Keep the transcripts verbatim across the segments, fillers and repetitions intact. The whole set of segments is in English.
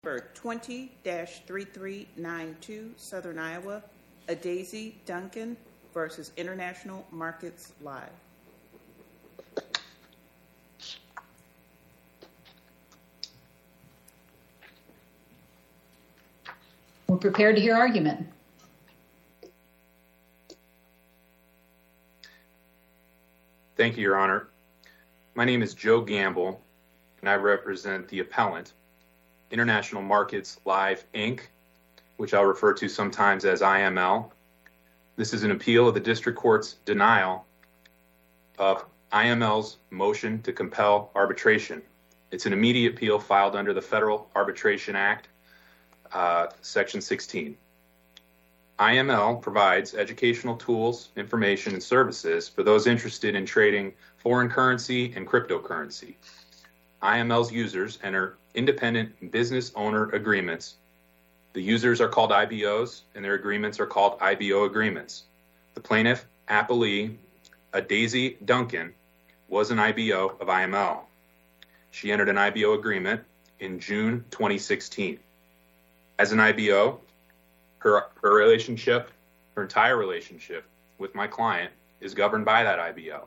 Number twenty dash thirty-three ninety-two, Southern Iowa, Adaisy Duncan versus International Markets Live. We're prepared to hear argument. Thank you, Your Honor. My name is Joe Gamble, and I represent the appellant, International Markets Live, Incorporated, which I'll refer to sometimes as I M L. This is an appeal of the district court's denial of I M L's motion to compel arbitration. It's an immediate appeal filed under the Federal Arbitration Act, uh, Section sixteen. I M L provides educational tools, information, and services for those interested in trading foreign currency and cryptocurrency. I M L's users enter independent business owner agreements. The users are called I B Os, and their agreements are called I B O agreements. The plaintiff, appellee, Adaisy Duncan, was an I B O of I M L. She entered an I B O agreement in June twenty sixteen. As an I B O, her, her relationship, her entire relationship with my client is governed by that I B O.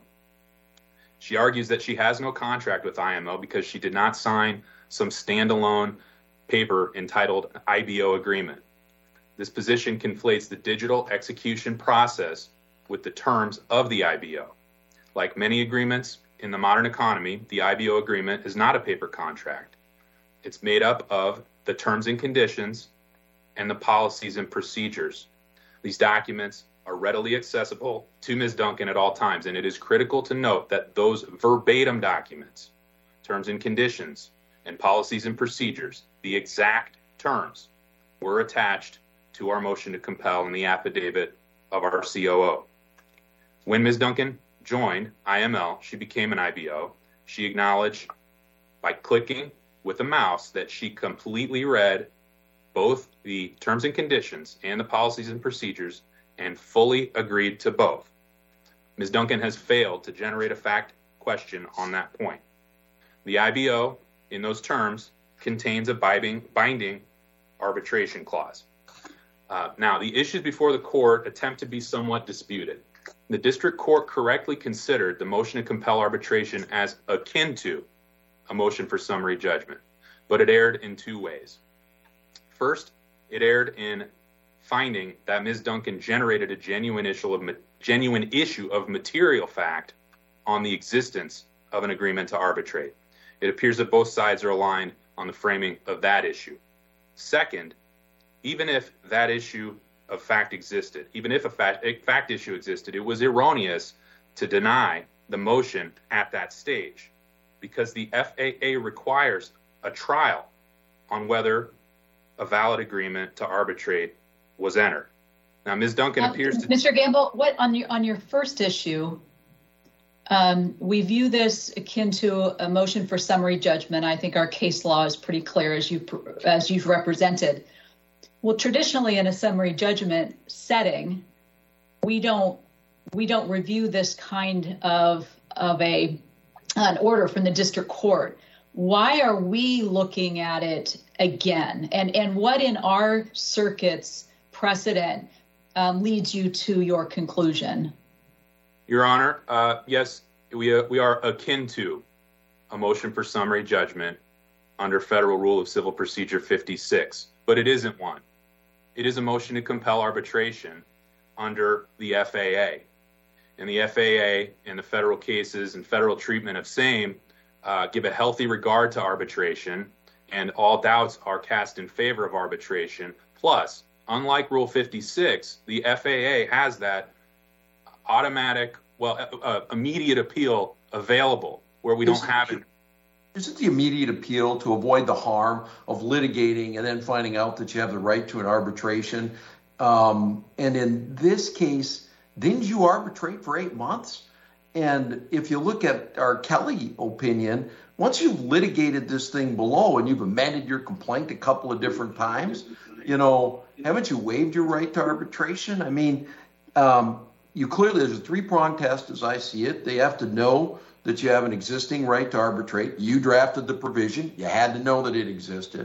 She argues that she has no contract with I M L because she did not sign some standalone paper entitled I B O agreement. This position conflates the digital execution process with the terms of the I B O. Like many agreements in the modern economy, the I B O agreement is not a paper contract. It's made up of the terms and conditions and the policies and procedures. These documents are readily accessible to Miz Duncan at all times, and it is critical to note that those verbatim documents, terms and conditions, and policies and procedures, the exact terms, were attached to our motion to compel in the affidavit of our C O O. When Miz Duncan joined I M L, she became an I B O. She acknowledged by clicking with a mouse that she completely read both the terms and conditions and the policies and procedures and fully agreed to both. Miz Duncan has failed to generate a fact question on that point. The I B O, in those terms, contains a binding, binding arbitration clause. Uh, now, the issues before the court attempt to be somewhat disputed. The district court correctly considered the motion to compel arbitration as akin to a motion for summary judgment, but it erred in two ways. First, it erred in finding that Miz Duncan generated a genuine issue of genuine issue of material fact on the existence of an agreement to arbitrate. It appears that both sides are aligned on the framing of that issue. Second, even if that issue of fact existed, even if a fact, a fact issue existed, it was erroneous to deny the motion at that stage because the F A A requires a trial on whether a valid agreement to arbitrate was entered. Now, Miz Duncan uh, appears to... Mister Gamble, what on your, on your first issue, um, we view this akin to a motion for summary judgment. I think our case law is pretty clear as, you, as you've represented. Well, traditionally in a summary judgment setting, we don't we don't review this kind of, of a an order from the district court. Why are we looking at it again? And, and what in our circuit's precedent um, leads you to your conclusion? Your Honor, uh, yes, we, uh, we are akin to a motion for summary judgment under Federal Rule of Civil Procedure fifty-six, but it isn't one. It is a motion to compel arbitration under the F A A. And the F A A and the federal cases and federal treatment of same uh, give a healthy regard to arbitration, and all doubts are cast in favor of arbitration. Plus, unlike Rule fifty-six, the F A A has that automatic, well, uh, immediate appeal available where we don't have it. Isn't the immediate appeal to avoid the harm of litigating and then finding out that you have the right to an arbitration? Um, and in this case, didn't you arbitrate for eight months? And if you look at our Kelly opinion, once you've litigated this thing below and you've amended your complaint a couple of different times, you know, haven't you waived your right to arbitration? I mean, um, you clearly, there's a three-pronged test as I see it. They have to know that you have an existing right to arbitrate. You drafted the provision. You had to know that it existed.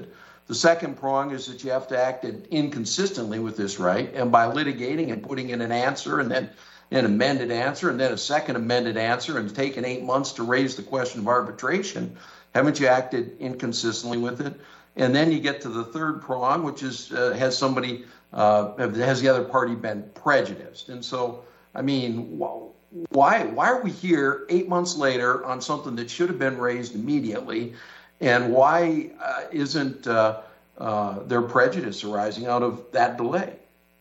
The second prong is that you have to act inconsistently with this right, and by litigating and putting in an answer and then an amended answer and then a second amended answer and taking eight months to raise the question of arbitration, haven't you acted inconsistently with it? And then you get to the third prong, which is uh, has somebody, uh, has the other party been prejudiced? And so, I mean, why why are we here eight months later on something that should have been raised immediately? And why uh, isn't uh, uh, there prejudice arising out of that delay?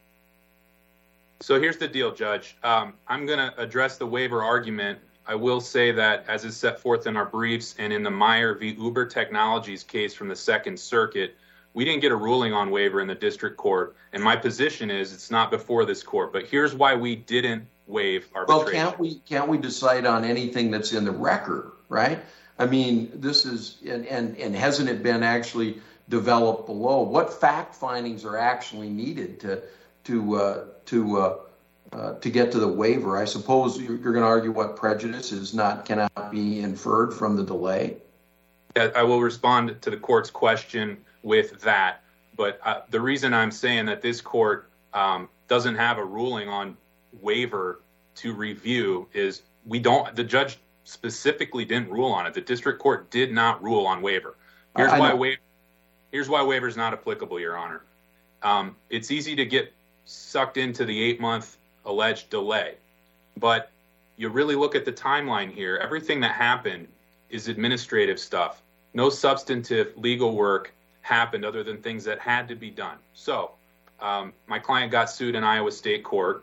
So here's the deal, Judge. Um, I'm going to address the waiver argument. I will say that, as is set forth in our briefs and in the Meyer v. Uber Technologies case from the Second Circuit, we didn't get a ruling on waiver in the district court. And my position is it's not before this court. But here's why we didn't waive arbitration. Well, can't we can't we decide on anything that's in the record, right? I mean, this is, and, and, and hasn't it been actually developed below? What fact findings are actually needed to to uh, to uh, uh, to get to the waiver? I suppose you're, you're going to argue what prejudice is not cannot be inferred from the delay. I will respond to the court's question with that, but uh, the reason I'm saying that this court um, doesn't have a ruling on waiver to review is we don't. The judge specifically didn't rule on it. The district court did not rule on waiver. Here's why waiver. Here's why waiver is not applicable, Your Honor. Um, it's easy to get sucked into the eight-month alleged delay, but you really look at the timeline here. Everything that happened is administrative stuff. No substantive legal work happened other than things that had to be done. So um, my client got sued in Iowa State Court.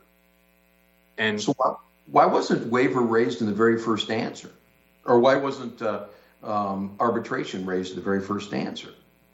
And so why, why wasn't waiver raised in the very first answer? Or why wasn't uh, um, arbitration raised in the very first answer?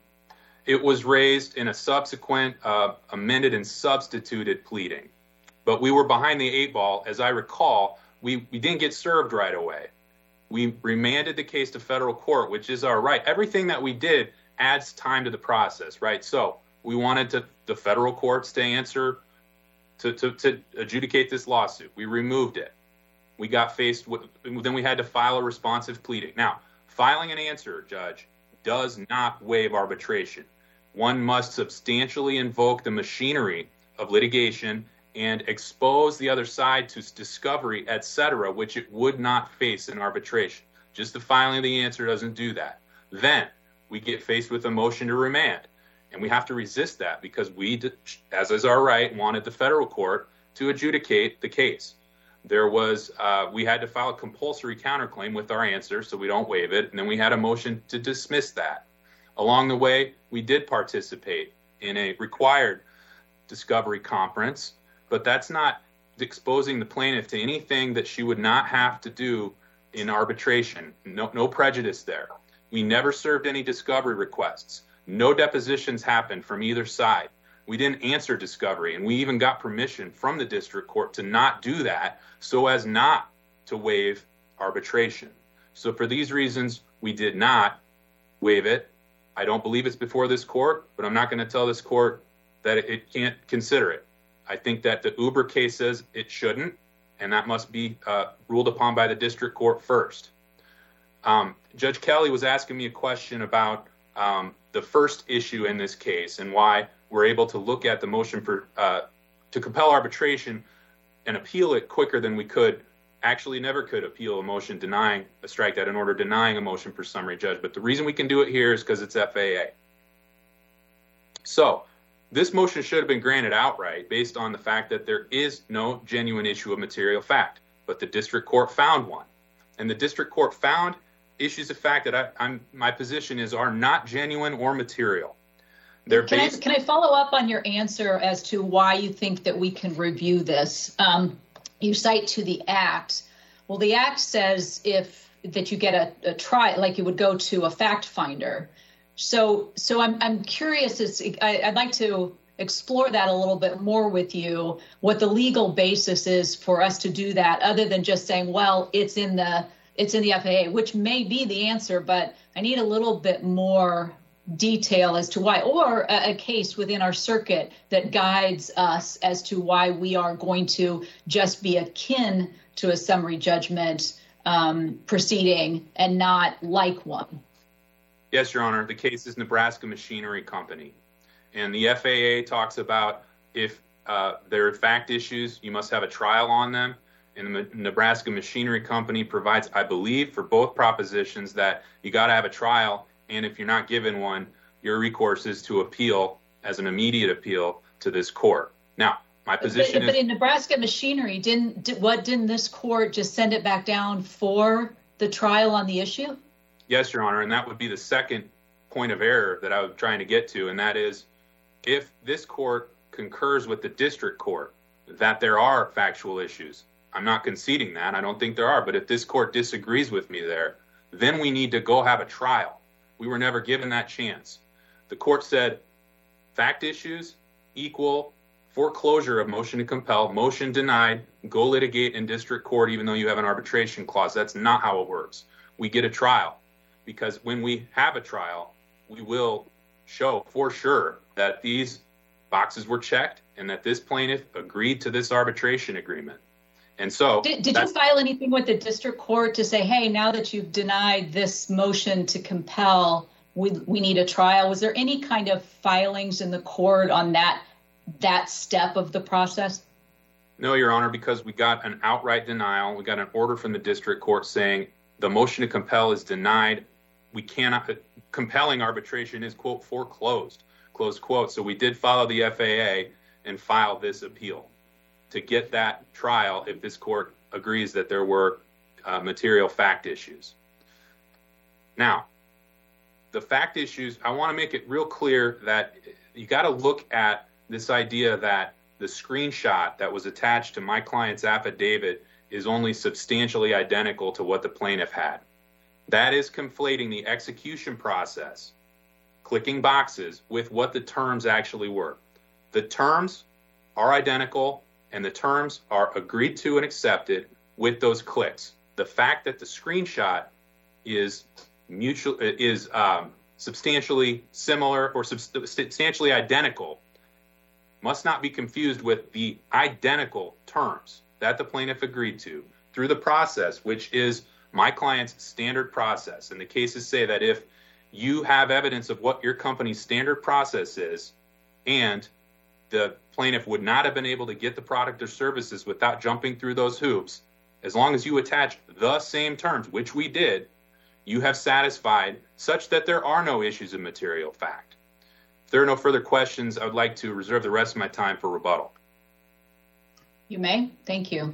It was raised in a subsequent uh, amended and substituted pleading. But we were behind the eight ball. As I recall, we, we didn't get served right away. We remanded the case to federal court, which is our right. Everything that we did adds time to the process, right? So we wanted to, the federal courts to answer, to, to, to adjudicate this lawsuit. We removed it. We got faced with, then we had to file a responsive pleading. Now, filing an answer, Judge, does not waive arbitration. One must substantially invoke the machinery of litigation and expose the other side to discovery, et cetera, which it would not face in arbitration. Just the filing of the answer doesn't do that. Then we get faced with a motion to remand, and we have to resist that because we, as is our right, wanted the federal court to adjudicate the case. There was, uh, we had to file a compulsory counterclaim with our answer so we don't waive it, and then we had a motion to dismiss that. Along the way, we did participate in a required discovery conference, but that's not exposing the plaintiff to anything that she would not have to do in arbitration. No, no prejudice there. We never served any discovery requests. No depositions happened from either side. We didn't answer discovery, and we even got permission from the district court to not do that so as not to waive arbitration. So for these reasons, we did not waive it. I don't believe it's before this court, but I'm not going to tell this court that it can't consider it. I think that the Uber case says it shouldn't, and that must be uh, ruled upon by the district court first. Um, Judge Kelly was asking me a question about um, the first issue in this case and why we're able to look at the motion for uh, to compel arbitration and appeal it quicker than we could. Actually, never could appeal a motion denying a strike that in order denying a motion for summary judgment. But the reason we can do it here is because it's F A A. So this motion should have been granted outright based on the fact that there is no genuine issue of material fact, but the district court found one. And the district court found issues of fact that I, I'm, my position is are not genuine or material. They're can, based- I, can I follow up on your answer as to why you think that we can review this? Um, you cite to the Act. Well, the Act says if that you get a, a try, like you would go to a fact finder. So, so I'm I'm curious. As, I, I'd like to explore that a little bit more with you. What the legal basis is for us to do that, other than just saying, well, it's in the it's in the F A A, which may be the answer, but I need a little bit more detail as to why, or a, a case within our circuit that guides us as to why we are going to just be akin to a summary judgment um, proceeding and not like one. Yes, Your Honor. The case is Nebraska Machinery Company. And the F A A talks about if uh, there are fact issues, you must have a trial on them. And the Nebraska Machinery Company provides, I believe, for both propositions that you got to have a trial. And if you're not given one, your recourse is to appeal as an immediate appeal to this court. Now, my position but, is... But in Nebraska Machinery, didn't did, what didn't this court just send it back down for the trial on the issue? Yes, Your Honor, and that would be the second point of error that I was trying to get to, and that is if this court concurs with the district court that there are factual issues. I'm not conceding that. I don't think there are, but if this court disagrees with me there, then we need to go have a trial. We were never given that chance. The court said fact issues equal foreclosure of motion to compel, motion denied, go litigate in district court even though you have an arbitration clause. That's not how it works. We get a trial because when we have a trial, we will show for sure that these boxes were checked and that this plaintiff agreed to this arbitration agreement. And so did, did you file anything with the district court to say, hey, now that you've denied this motion to compel, we, we need a trial? Was there any kind of filings in the court on that that step of the process? No, Your Honor, because we got an outright denial. We got an order from the district court saying the motion to compel is denied. We cannot, compelling arbitration is, quote, foreclosed, close quote. So we did follow the F A A and file this appeal to get that trial if this court agrees that there were uh, material fact issues. Now, the fact issues, I want to make it real clear that you got to look at this idea that the screenshot that was attached to my client's affidavit is only substantially identical to what the plaintiff had. That is conflating the execution process, clicking boxes, with what the terms actually were. The terms are identical, and the terms are agreed to and accepted with those clicks. The fact that the screenshot is mutual is um, substantially similar or substantially identical must not be confused with the identical terms that the plaintiff agreed to through the process, which is my client's standard process. And the cases say that if you have evidence of what your company's standard process is and the plaintiff would not have been able to get the product or services without jumping through those hoops, as long as you attach the same terms, which we did, you have satisfied such that there are no issues of material fact. If there are no further questions, I would like to reserve the rest of my time for rebuttal. You may. Thank you.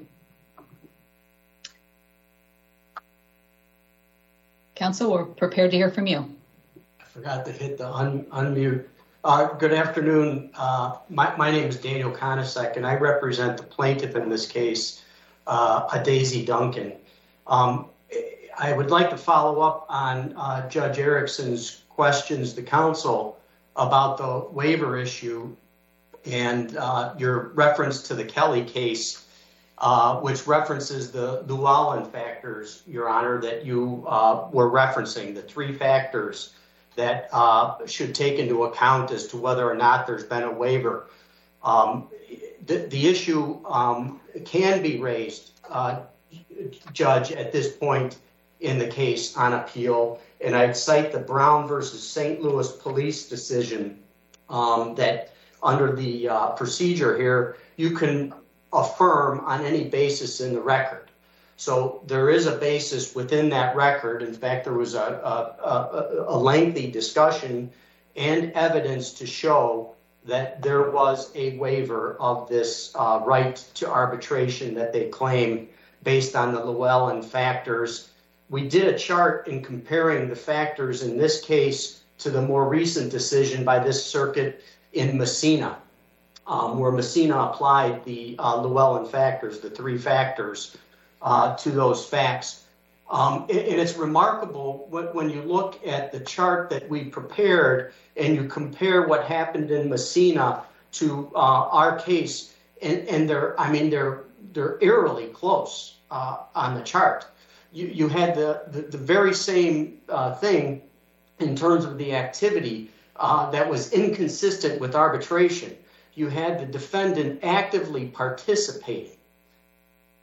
Counsel, we're prepared to hear from you. I forgot to hit the un- unmute. Uh, good afternoon. Uh, my, my name is Daniel Konasek, and I represent the plaintiff in this case, uh, Adaisy Duncan. Um, I would like to follow up on uh, Judge Erickson's questions to counsel about the waiver issue and uh, your reference to the Kelly case, uh, which references the Llewellyn factors, Your Honor, that you uh, were referencing, the three factors that uh, should take into account as to whether or not there's been a waiver. Um, the, the issue um, can be raised, uh, Judge, at this point in the case on appeal, and I'd cite the Brown versus Saint Louis police decision um, that under the uh, procedure here, you can affirm on any basis in the record. So there is a basis within that record. In fact, there was a, a, a, a lengthy discussion and evidence to show that there was a waiver of this uh, right to arbitration that they claim based on the Llewellyn factors. We did a chart in comparing the factors in this case to the more recent decision by this circuit in Messina, um, where Messina applied the uh, Llewellyn factors, the three factors, Uh, to those facts. Um, and, and it's remarkable when, when you look at the chart that we prepared and you compare what happened in Messina to uh, our case, and, and they're, I mean, they're they're eerily close uh, on the chart. You, you had the, the, the very same uh, thing in terms of the activity uh, that was inconsistent with arbitration. You had the defendant actively participating.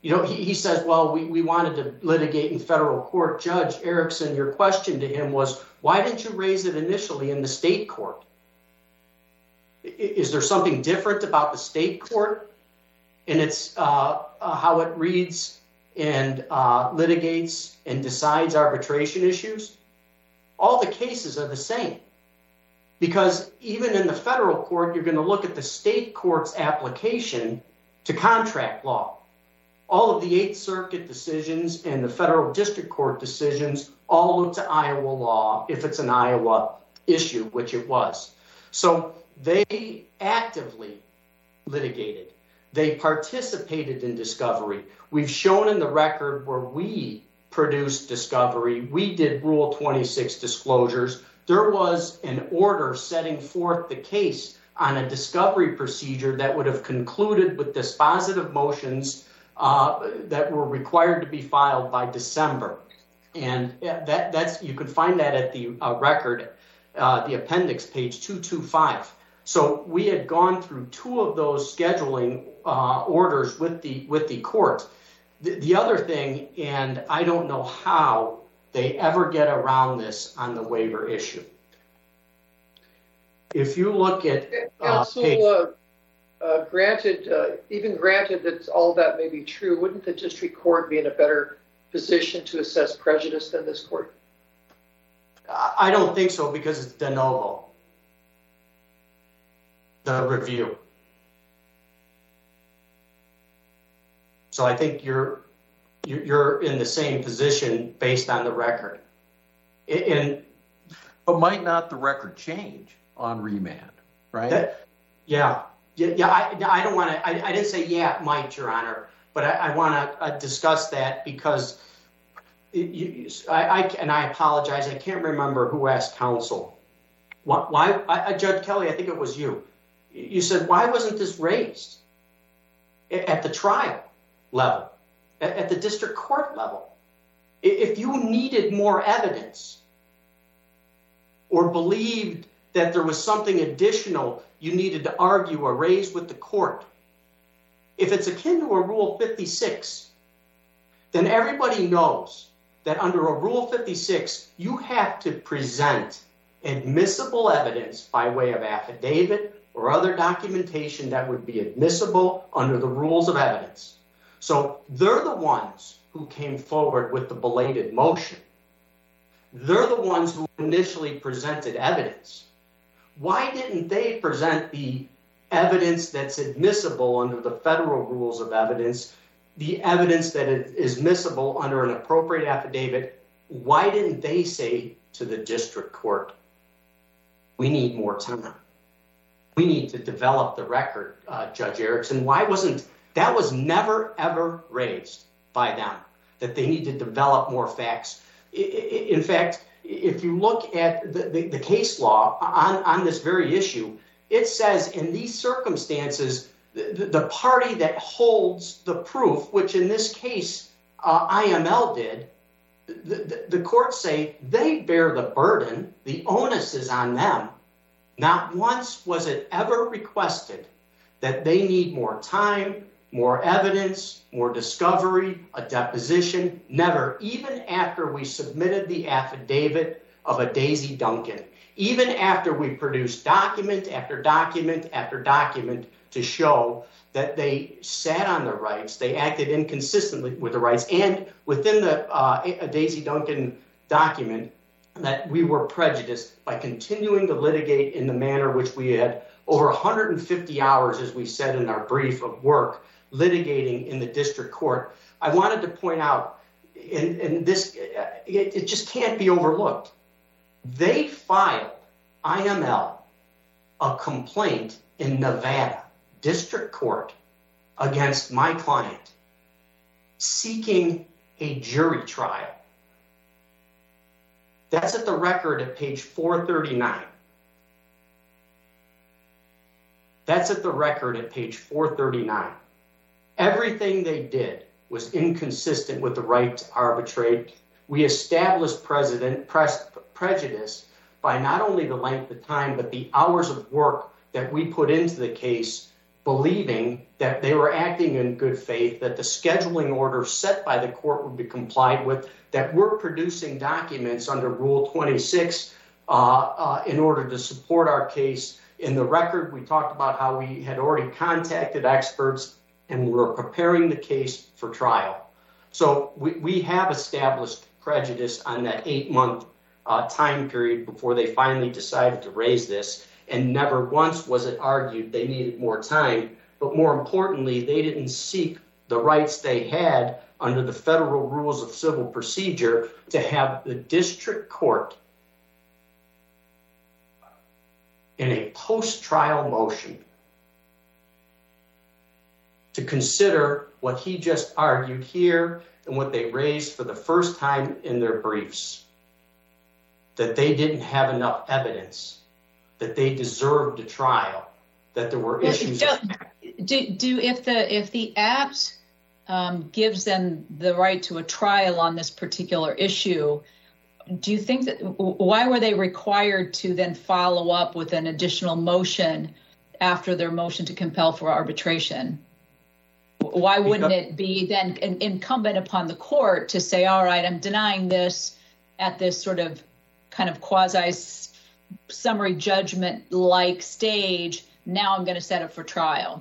You know, he, he says, well, we, we wanted to litigate in federal court. Judge Erickson, your question to him was, why didn't you raise it initially in the state court? Is there something different about the state court and it's uh, uh, how it reads and uh, litigates and decides arbitration issues? All the cases are the same, because even in the federal court, you're going to look at the state court's application to contract law. All of the Eighth Circuit decisions and the federal district court decisions all look to Iowa law if it's an Iowa issue, which it was. So they actively litigated. They participated in discovery. We've shown in the record where we produced discovery. We did Rule twenty-six disclosures. There was an order setting forth the case on a discovery procedure that would have concluded with dispositive motions uh, that were required to be filed by December. And that, that's you can find that at the uh, record, uh, the appendix, page two twenty-five. So we had gone through two of those scheduling uh, orders with the with the court. The, the other thing, and I don't know how they ever get around this on the waiver issue. If you look at uh, Counsel, page, uh, uh, granted, uh, even granted that all that may be true, wouldn't the district court be in a better position to assess prejudice than this court? I don't think so, because it's de novo, the review. So I think you're you're in the same position based on the record. And but might not the record change on remand, right? That, yeah, yeah, yeah. I, I don't want to. I, I didn't say yeah, it might, Your Honor, but I, I want to uh, discuss that because it, you, I, I and I apologize. I can't remember who asked counsel. Why, why I, Judge Kelly? I think it was you. You said, why wasn't this raised at the trial level, at the district court level? If you needed more evidence or believed that there was something additional you needed to argue or raise with the court, if it's akin to a Rule fifty-six, then everybody knows that under a Rule fifty-six, you have to present admissible evidence by way of affidavit or other documentation that would be admissible under the rules of evidence. So they're the ones who came forward with the belated motion. They're the ones who initially presented evidence. Why didn't they present the evidence that's admissible under the federal rules of evidence, the evidence that is admissible under an appropriate affidavit? Why didn't they say to the district court, we need more time? We need to develop the record, uh, Judge Erickson. Why wasn't that was never, ever raised by them, that they need to develop more facts? In fact, if you look at the, the, the case law on, on this very issue, it says in these circumstances, the, the party that holds the proof, which in this case uh, I M L did, the, the, the courts say they bear the burden, the onus is on them. Not once was it ever requested that they need more time, more evidence, more discovery, a deposition. Never, even after we submitted the affidavit of a Daisy Duncan, even after we produced document after document after document to show that they sat on their rights, they acted inconsistently with the rights, and within the uh, a Daisy Duncan document, that we were prejudiced by continuing to litigate in the manner which we had over one hundred fifty hours, as we said in our brief, of work litigating in the district court. I wanted to point out, and, and this, it, it just can't be overlooked. They filed, I M L, a complaint in Nevada district court against my client, seeking a jury trial. That's at the record at page four thirty-nine. That's at the record at page four thirty-nine. Everything they did was inconsistent with the right to arbitrate. We established president, pres, prejudice by not only the length of time, but the hours of work that we put into the case believing that they were acting in good faith, that the scheduling order set by the court would be complied with, that we're producing documents under Rule twenty-six uh, uh, in order to support our case. In the record, we talked about how we had already contacted experts and we were preparing the case for trial. So we, we have established prejudice on that eight-month uh, time period before they finally decided to raise this. And never once was it argued they needed more time. But more importantly, they didn't seek the rights they had under the federal rules of civil procedure to have the district court in a post-trial motion to consider what he just argued here and what they raised for the first time in their briefs, that they didn't have enough evidence, that they deserved a trial, that there were issues. Do, do, do if the if the act um, gives them the right to a trial on this particular issue, do you think that why were they required to then follow up with an additional motion after their motion to compel for arbitration? Why wouldn't it be then incumbent upon the court to say, all right, I'm denying this at this sort of kind of quasi summary judgment like stage. Now I'm going to set it for trial.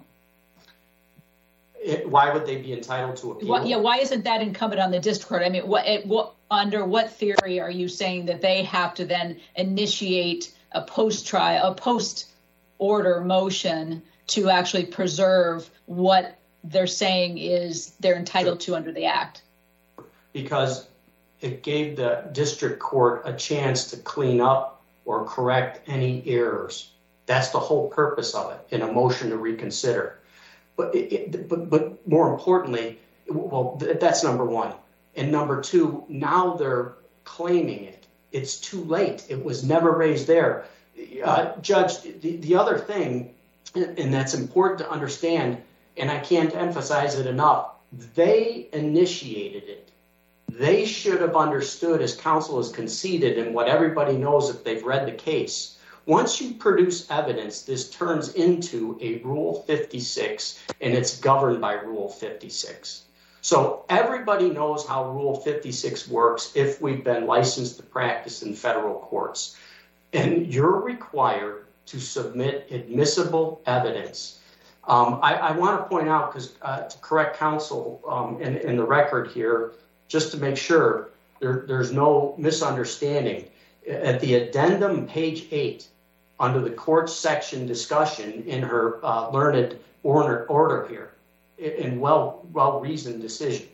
It, why would they be entitled to appeal? Well, yeah. Why isn't that incumbent on the district court? I mean, what, it, what under what theory are you saying that they have to then initiate a post trial, a post order motion to actually preserve what they're saying is they're entitled to under the act? Because it gave the district court a chance to clean up or correct any errors. That's the whole purpose of it in a motion to reconsider. But it, it, but but more importantly, well, that's number one. And number two, now they're claiming it. It's too late. It was never raised there. Uh, Judge, the, the other thing, and that's important to understand, and I can't emphasize it enough, they initiated it. They should have understood, as counsel has conceded, and what everybody knows if they've read the case. Once you produce evidence, this turns into a Rule fifty-six, and it's governed by Rule fifty-six. So everybody knows how Rule fifty-six works if we've been licensed to practice in federal courts. And you're required to submit admissible evidence. Um, I, I want to point out, because uh, to correct counsel um, in, in the record here, just to make sure there, there's no misunderstanding, at the addendum, page eight, under the court's section discussion in her uh, learned order, order here, in well, well-reasoned decision,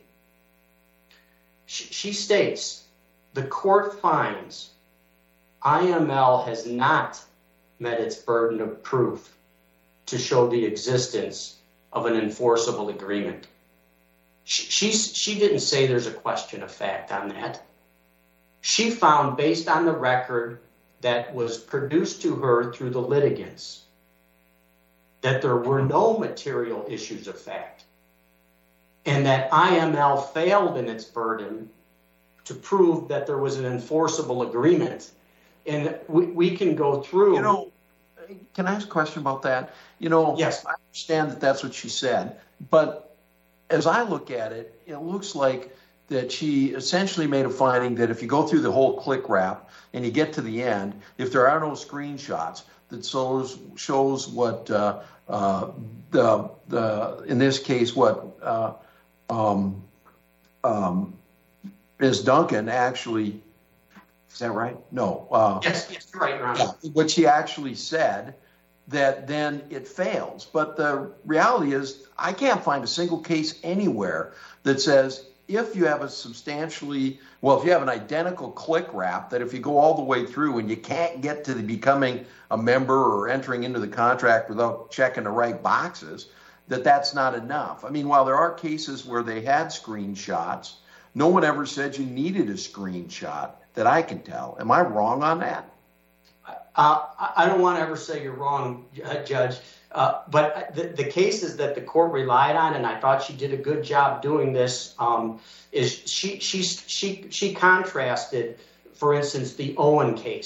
she, she states, the court finds I M L has not met its burden of proof to show the existence of an enforceable agreement. She, she's, she didn't say there's a question of fact on that. She found, based on the record that was produced to her through the litigants, that there were no material issues of fact, and that I M L failed in its burden to prove that there was an enforceable agreement. And we, we can go through... You know, can I ask a question about that? You know, yes. I understand that that's what she said, but as I look at it, it looks like that she essentially made a finding that if you go through the whole click wrap and you get to the end, if there are no screenshots, that shows shows what uh, uh, the the in this case what uh, um, um, Miz Duncan actually, is that right? No. Uh, yes, yes, you're right, Your Honor. Yeah, what she actually said, that then it fails. But the reality is, I can't find a single case anywhere that says if you have a substantially, well, if you have an identical click wrap, that if you go all the way through and you can't get to the becoming a member or entering into the contract without checking the right boxes, that that's not enough. I mean, while there are cases where they had screenshots, no one ever said you needed a screenshot that I can tell. Am I wrong on that? Uh, I don't want to ever say you're wrong, Judge, uh, but the, the cases that the court relied on, and I thought she did a good job doing this, um, is she she she she contrasted, for instance, the Owen case,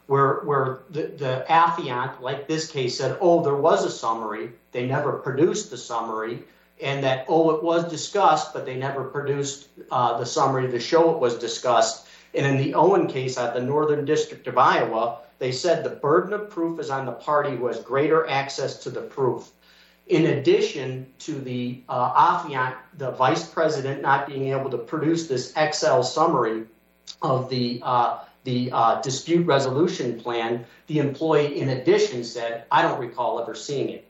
where where the, the affiant, like this case, said, oh, there was a summary. They never produced the summary. And that, oh, it was discussed, but they never produced uh, the summary to show it was discussed. And in the Owen case at the Northern District of Iowa, they said the burden of proof is on the party who has greater access to the proof. In addition to the uh, affiant, the vice president, not being able to produce this Excel summary of the uh, the uh, dispute resolution plan, the employee, in addition, said, I don't recall ever seeing it.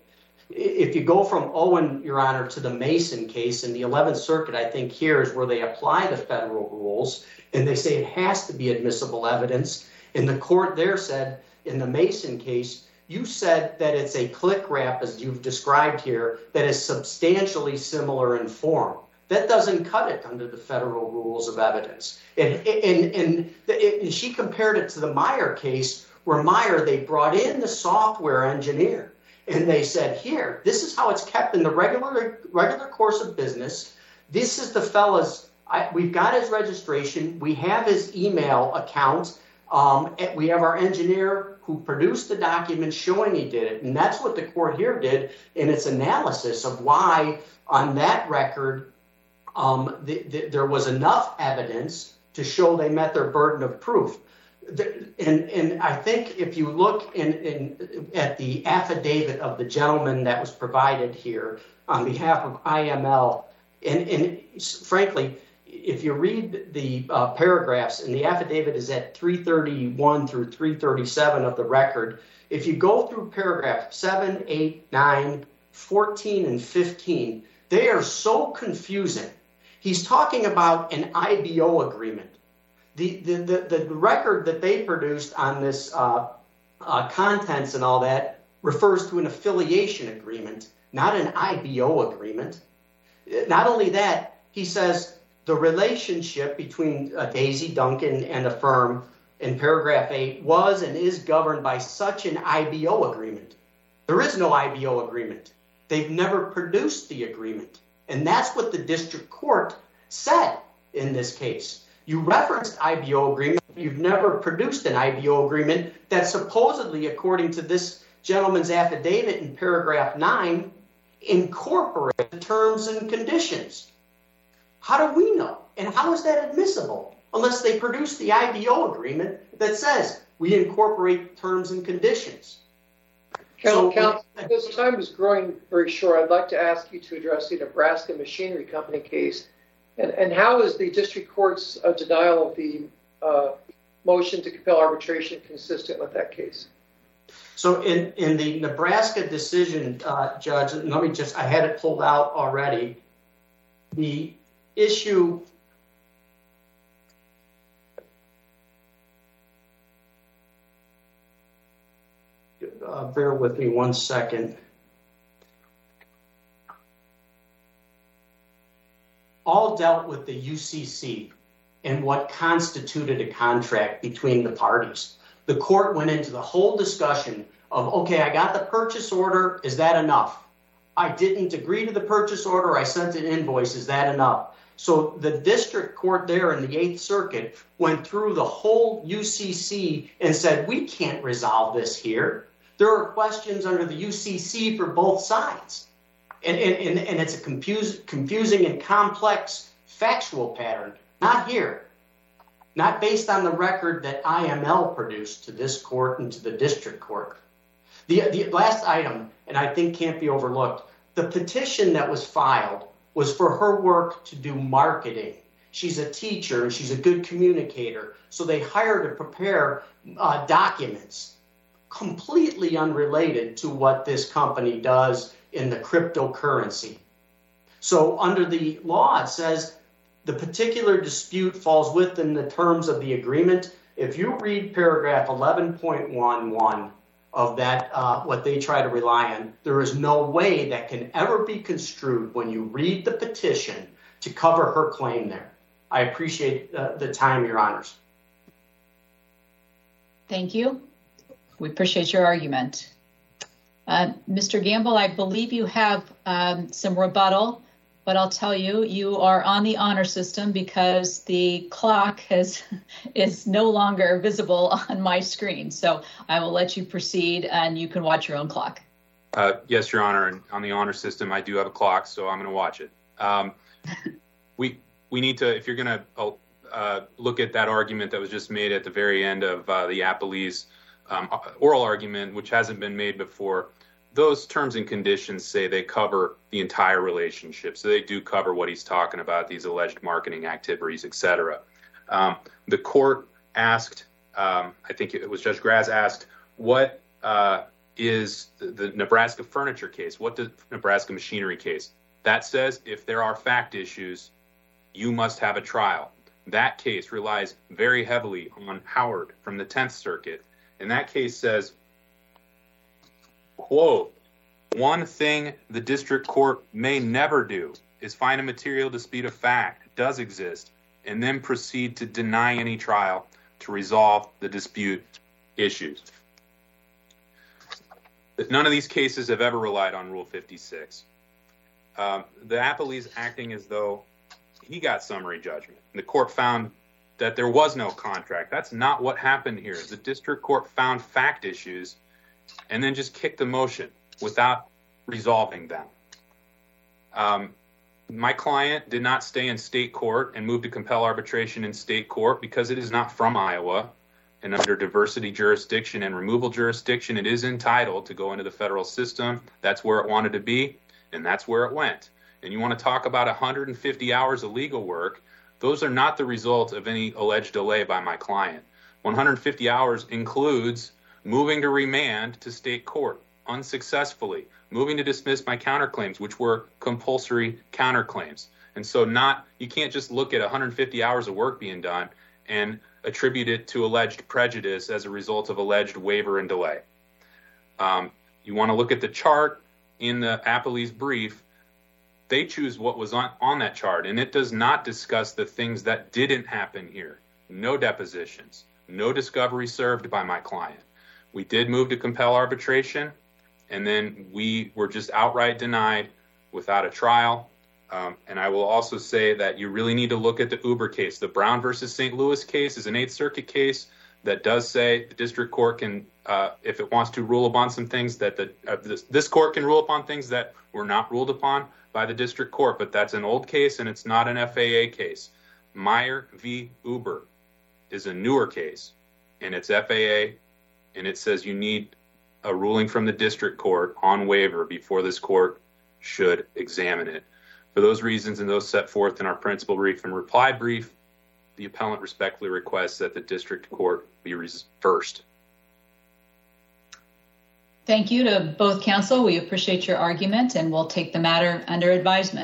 If you go from Owen, Your Honor, to the Mason case in the eleventh Circuit, I think here is where they apply the federal rules, and they say it has to be admissible evidence. And the court there said, in the Mason case, you said that it's a click wrap, as you've described here, that is substantially similar in form. That doesn't cut it under the federal rules of evidence. And, and, and, and she compared it to the Meyer case, where Meyer, they brought in the software engineer, and they said, here, this is how it's kept in the regular regular course of business. This is the fella's, I, we've got his registration. We have his email account. Um, we have our engineer who produced the document showing he did it. And that's what the court here did in its analysis of why on that record um, the, the, there was enough evidence to show they met their burden of proof. The, and, and I think if you look in, in, at the affidavit of the gentleman that was provided here on behalf of I M L, and, and frankly, if you read the uh, paragraphs, and the affidavit is at three thirty-one through three thirty-seven of the record, if you go through paragraph seven, eight, nine, fourteen, and fifteen, they are so confusing. He's talking about an I B O agreement. The, the, the, the record that they produced on this uh, uh, contents and all that refers to an affiliation agreement, not an I B O agreement. Not only that, he says the relationship between uh, Daisy Duncan and the firm in paragraph eight was and is governed by such an I B O agreement. There is no I B O agreement. They've never produced the agreement. And that's what the district court said in this case. You referenced I B O agreement. You've never produced an I B O agreement that supposedly, according to this gentleman's affidavit in paragraph nine, incorporates the terms and conditions. How do we know? And how is that admissible? Unless they produce the I B O agreement that says we incorporate terms and conditions. Counsel, so, this time is growing very short. I'd like to ask you to address the Nebraska Machinery Company case. And, and how is the district court's uh, denial of the uh, motion to compel arbitration consistent with that case? So in, in the Nebraska decision, uh, Judge, let me just, I had it pulled out already. The issue, uh, bear with me one second. All dealt with the U C C and what constituted a contract between the parties. The court went into the whole discussion of, okay, I got the purchase order. Is that enough? I didn't agree to the purchase order. I sent an invoice. Is that enough? So the district court there in the Eighth Circuit went through the whole U C C and said, we can't resolve this here. There are questions under the U C C for both sides. And, and, and it's a confuse, confusing and complex factual pattern. Not here. Not based on the record that I M L produced to this court and to the district court. The, the last item, and I think can't be overlooked, the petition that was filed was for her work to do marketing. She's a teacher and she's a good communicator. So they hired her to prepare uh, documents completely unrelated to what this company does in the cryptocurrency. So under the law, it says the particular dispute falls within the terms of the agreement. If you read paragraph eleven point eleven of that, uh, what they try to rely on, there is no way that can ever be construed when you read the petition to cover her claim there. I appreciate uh, the time, Your Honors. Thank you. We appreciate your argument. Uh, Mister Gamble, I believe you have um, some rebuttal. but I'll tell you, you are on the honor system because the clock has is no longer visible on my screen. So I will let you proceed, and you can watch your own clock. Uh, yes, Your Honor. And on the honor system, I do have a clock, so I'm going to watch it. Um, we we need to, if you're going to uh, look at that argument that was just made at the very end of uh, the Appellee's um, oral argument, which hasn't been made before, those terms and conditions say they cover the entire relationship. So they do cover what he's talking about, these alleged marketing activities, et cetera. Um, the court asked, um, I think it was Judge Graz asked, what uh, is the, the Nebraska furniture case? What the Nebraska machinery case? That says if there are fact issues, you must have a trial. That case relies very heavily on Howard from the tenth Circuit. And that case says, quote, one thing the district court may never do is find a material dispute of fact does exist and then proceed to deny any trial to resolve the dispute issues. None of these cases have ever relied on Rule fifty-six. Um, the Appellee's acting as though he got summary judgment. The court found that there was no contract. That's not what happened here. The district court found fact issues and then just kicked the motion without resolving them. Um, my client did not stay in state court and move to compel arbitration in state court because it is not from Iowa. And under diversity jurisdiction and removal jurisdiction, it is entitled to go into the federal system. That's where it wanted to be, and that's where it went. And you want to talk about one hundred fifty hours of legal work, those are not the result of any alleged delay by my client. one hundred fifty hours includes moving to remand to state court unsuccessfully, moving to dismiss my counterclaims, which were compulsory counterclaims. And so not, you can't just look at one hundred fifty hours of work being done and attribute it to alleged prejudice as a result of alleged waiver and delay. Um, you want to look at the chart in the Appellee's brief. They choose what was on, on that chart, and it does not discuss the things that didn't happen here. No depositions, no discovery served by my client. We did move to compel arbitration, and then we were just outright denied without a trial. Um, and I will also say that you really need to look at the Uber case. The Brown versus Saint Louis case is an Eighth Circuit case that does say the district court can, uh, if it wants to rule upon some things that the uh, this, this court can rule upon things that were not ruled upon by the district court, but that's an old case and it's not an F A A case. Meyer v. Uber is a newer case, and it's F A A, and it says you need a ruling from the district court on waiver before this court should examine it. For those reasons and those set forth in our principal brief and reply brief, the appellant respectfully requests that the district court be reversed. Thank you to both counsel. We appreciate your argument, and we'll take the matter under advisement.